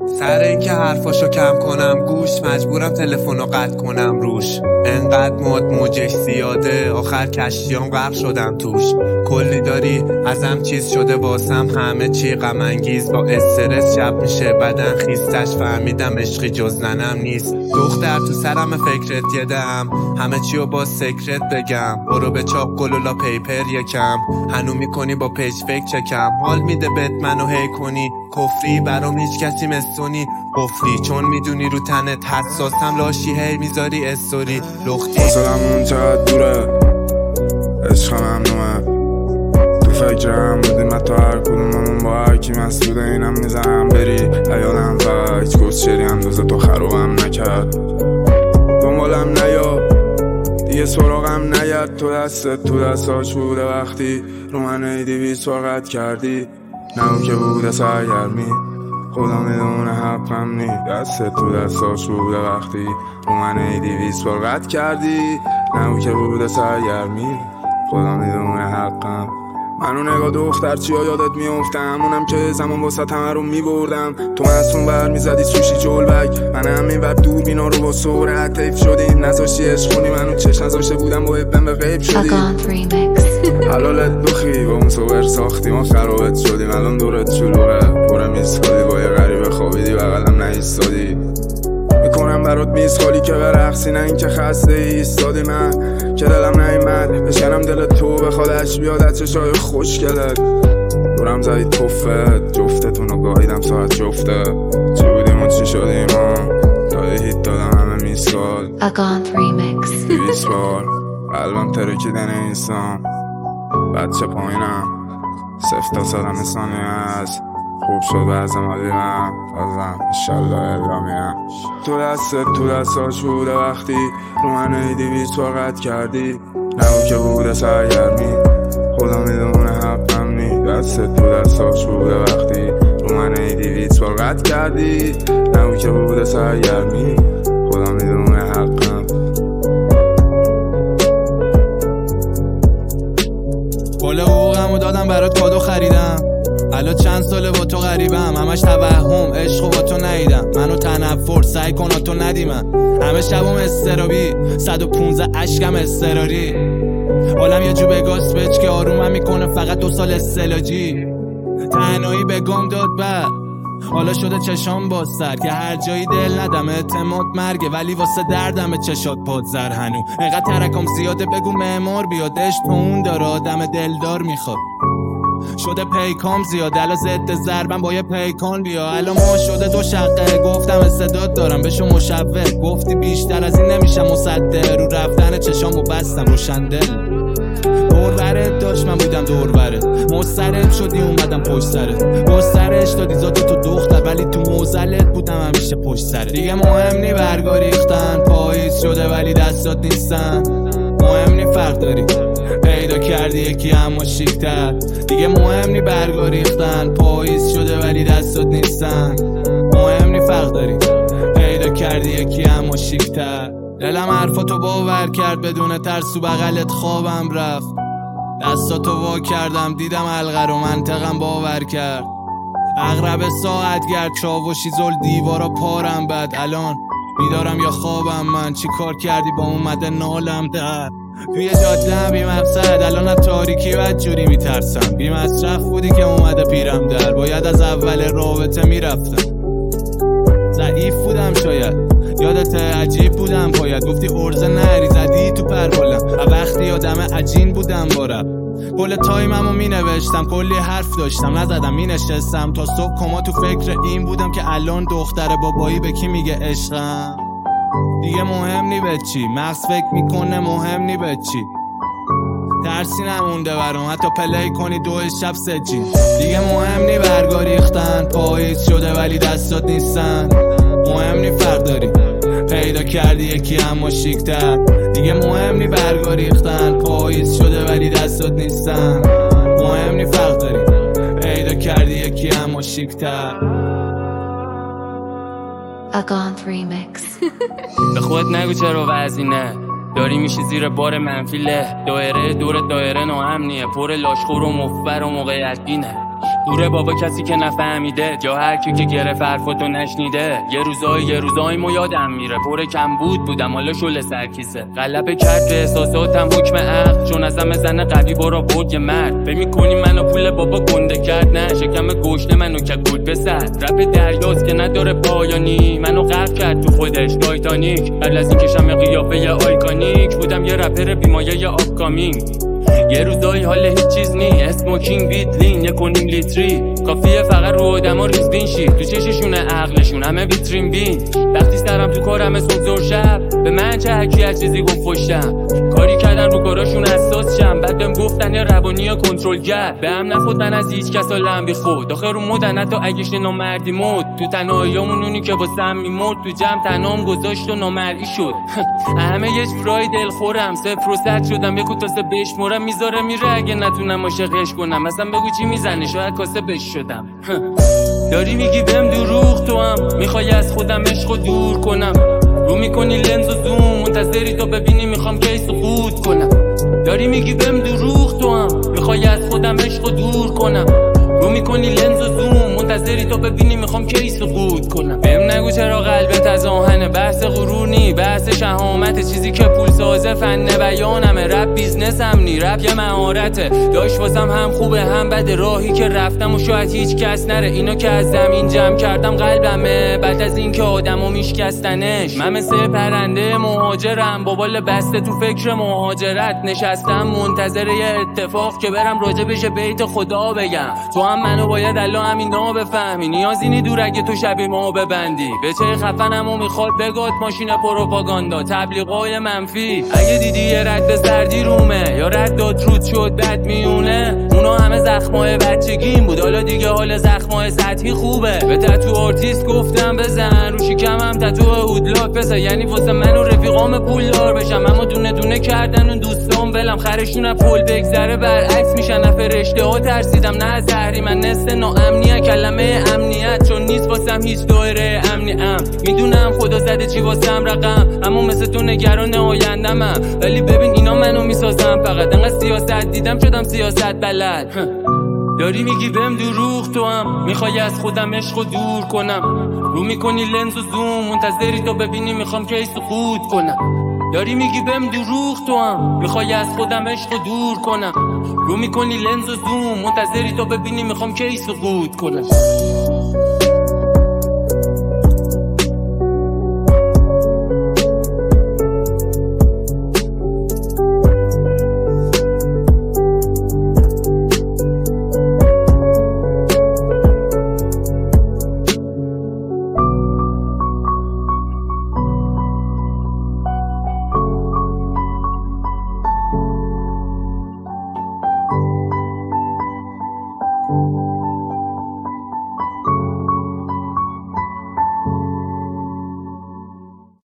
سر اینکه حرفاشو کم کنم گوش، مجبورم تلفنو قطع کنم روش. انقدر موجش زیاده آخر کشتیام غرق شدم توش. کلی داری ازم چیز شده واسم همه چی غم انگیز. با استرس شب میشه بدن خیستش، فهمیدم عشقی جز ننم نیست. دختر تو سرم فکرت یدم، همه چی رو با سکرت بگم. برو به چاپ گلولا پیپر یکم، هنو میکنی با پیج فکر چکم. حال میده بهت منو هی کنی کفری، برام هیچ کسی مثونی قفلی. چون میدونی رو تنت حساسم لاشی هی میذاری استوری لختی. فاصلمون چقدر دوره، عشق ممنوعه. تو فکرم بودیم حتی هر کدوممون با هرکی مسئوله. اینم میزنم بری ایالم و هیچ کسچری اندازه تو خروبم نکرد. دنبالم نیا دیگه سراغم نیاد. تو دستاش بوده وقتی رو من ایدی 20 سرقت کردی. نه اون که بوده سرگرمی خدا میدونه حقم نی. تو دستاش بوده وقتی رو من ایدی 20 سرقت کردی. نه اون که بوده سرگرمی خدا میدونه حقم. منو نگاه دختر چیا یادت میفته، همونم که زمان واسه همه رو میبردم. تو مسون بر میزدی سوشی جلبک، من همین ور دور بینا رو با سرعت حیف شدیم. نذاشتی عشق کنی منو چش نذاشته بودم با ابن به غیب شدی. حلالت بخی با اون سوبر ساختی ما خرابت شدیم. الان دورت شلوغه پر میسکالی با یه غریبه خوابیدی بغلم نایستادی. میکنم برات میز خالی که برقصی، نه این که خسته ایستادی. من که دلم نیمد بشنم دل تو بخوادش بیاد از چشای خوشگلت. دورم زدی توفت جفتتونو گاهیدم ساعت جفته. چی بودیم و چی شدیم ها داده هیت دادم همه میسکال 200 بار قلبم ترکیدن اینسان. بچه پایینم 0 تا 100 ثانیه هست. خوب شد بعضم آدیمم بازم انشالله ادامیم. تو دستاش بوده وقتی رو من ایدی 20 سرقت کردی. نه اون که بوده سرگرمی خدا میدونه حقم نی. تو دستاش بوده وقتی رو من ایدی 20 سرقت کردی. نه اون که بوده سرگرمی خدا میدونه حقم. کل حقوقمو دادم برات کادو خریدم. الان چند ساله با تو غریبم، همش توهم عشقو با تو ندیدم. منو تنفر سعی کن تو ندیمم، همه شبم استرابی 115 اشکم استراری. حالم یه جو بگاس بچ که آرومم میکنه فقط 2 سال استلاجی. تنهایی به گم داد بعد حالا شده چشام بازتر که هر جایی دل ندم. اعتماد مرگه ولی واسه دردم چشات پادزر. هنو اینقدر ترکم زیاده بگو معمار بیادش تو اون داره آدم دلدار میخواد. شده پیکام زیاده الان ضد ضربم با یه پیکان بیا. الان ما شده 2 شقه گفتم استعداد دارم بشو مشوق. گفتی بیشتر از این نمیشم مصدق، رو رفتن چشامو بستم روشنده. دور برت داشت من بودم دور برت، مسترب شدی اومدم پشت سرت. گسترش دادی ذات تو دختر ولی تو موزلت بودم همیشه پشت سرت. دیگه مهم نی برگا ریختن پاییز شده ولی دستات نیستن. مهم نی فرق داری پیدا کردی یکی اما شیکتر. دیگه مهم نی برگا ریختن پاییز شده ولی دستات نیستن. مهم نی فرق داری پیدا کردی یکی اما شیکتر. دلم حرفاتو باور کرد بدون ترس و بغلت خوابم رفت. دستاتو وا کردم دیدم حلقه رو منطقم باور کرد. اغرب ساعت گرد چاوشی زل دیوارا پارم بد. الان بیدارم یا خوابم من چی کار کردی با اومده نالم در. توی جاده بی مقصد الان از تاریکی بد جوری میترسم. بی مصرف بودی که اومده پیرم در، باید از اول رابطه میرفتم. ضعیف بودم شاید یادت عجیب بودم پاید. گفتی ارزه نری زدی تو پربالم وقتی یادم عجین بودم بارم. کل تایممو می نوشتم کلی حرف داشتم نزدم می نشستم تا صبح کما تو فکر این بودم که الان دختر بابایی به کی میگه عشقم. دیگه مهم نی به چی مغز فکر میکنه مهم نی به چی. ترسی نمونده برام حتی پلی کنی 2 شب سجی. دیگه مهم نی برگا ریختن پاییز شده ولی دستات نیستن. مهم نی فرق داری پیدا کردی یکی اما شیکتر. دیگه مهم نی برگا ریختن پاییز شده ولی دستات نیستن. مهم نی فرق داری پیدا کردی یکی اما شیکتر. به خودت نگو چرا وزینه داری میشی زیر بار منفی له. دایره دور دایره ناامنیه پر لاشخور و مفبر و موقعیت بینه. دوره بابا کسی که نفهمیده، جا هر کی که گرفت حرفاتو نشنیده. یه روزای مو یادم میره، پر کمبود بودم حالا شل سرکیسه. غلبه کرد به احساساتم حکم عقل، چون ازم زن قوی برا برد یه مرد. فکر می‌کنی منو پول بابا گنده کرد؟ نه، شکم گشنه منو که گل بسد. رپ دریاست که نداره پایانی، منو غرق کرد تو خودش تایتانیک. قبل از اینکه شم قیافه آیکونیک بودم یه رپر بیمایه آپکامینگ. یه روزایی حال هیچ چیز نی، اسموکینگ بیت لین 1.5 لیتری کافیه فقط رو آدما ریزبین شی. تو چششونه عقلشون همه ویترین بین. وقتی سرم تو کارم صبح زور شب، به من چه حکی از چیزی گفت پشتم. کاری کردن رو کاراشون اساس شم، بعد بهم گفتن یه روانی یا کنترلگر. به هم نخود من از هیچ کس حالم بی خود، آخه رو مدن حتی اگهش نامردی مود. تو تنهاییامون اونی که واسم میمرد، تو جمع تنهام گذاشت و نامرئی شد. همه یه جورای دلخورم، 0% شدم. یک کاسه بشمرم میذاره میره اگه نتونم عاشقش کنم. مثلا بگو چی میزنه، شاید کاسه بش شدم. داری میگی بهم دروغ، تو هم میخوای از خودم عشقو دور کنم. رو میکنی لنز و زوم، منتظری تا ببینی میخوام کی سقوط کنم. داری میگی بهم دروغ، تو هم میخوای از خودم عشقو دور کنم. رو میکنی لنز و زوم، منتظری تا ببینی میخوام کی سقوط کنم. بهم نگو چرا قلبت از آهنه، بحث غرور نی، بحث شهامت. چیزی که پول سازه فن بیانمه، رپ بیزنس هم نی، رپ یه مهارته. داش واسم هم خوبه هم بده، راهی که رفتم و شاید هیچ کس نره. اینا که از زمین جمع کردم قلبمه، بعد از اینکه آدمو میشکستنش. من مثل پرنده مهاجرم، با بال بسته تو فکر مهاجرت نشستم، منتظر یه اتفاق که برم راجع بشه بیت خدا بگم. تو هم منو باید الان همینا بفهمی، نیازی نی دور اگه تو شبیه ما ببندی. به چه خفنمو میخواد بگات ماشین پروپاگاندا، تبلیغای منفی. اگه دیدی یه رد سردی رومه یا رد داد رود شد بد میونه، اونا همه زخمای بچگیم بود، حالا دیگه حال زخمای سطحی خوبه. به تتو آرتیست گفتم بزن، رو شکمم تتو هودلاک بزن، یعنی واسه من و رفیقام پولدار بشم. اما دونه دونه کردن اون دوستام ولم، خرشون پول بگذره برعکس میشن. فرشته ها ترسیدم نه زهری، من نسل ناامنیه کلمه امنیت، چون نیست واسم هیچ دایره امنیم. میدونم خدا زده چی واسم رقم، اما مثل تو نگران آیندمم. ولی ببین اینا منو میسازم، فقط انقدر سیاست دیدم شدم سیاست بلد. داری میگی بهم دروغ، تو هم میخوای از خودم عشقو دور کنم. رو میکنی لنز و زوم، منتظری تا ببینی میخوام کی سقوط کنم. داری میگی بهم دروغ، تو هم میخوای از خودم عشقو دور کنم. رو میکنی لنز و زوم، منتظری تا ببینی میخوام کی سقوط کنم.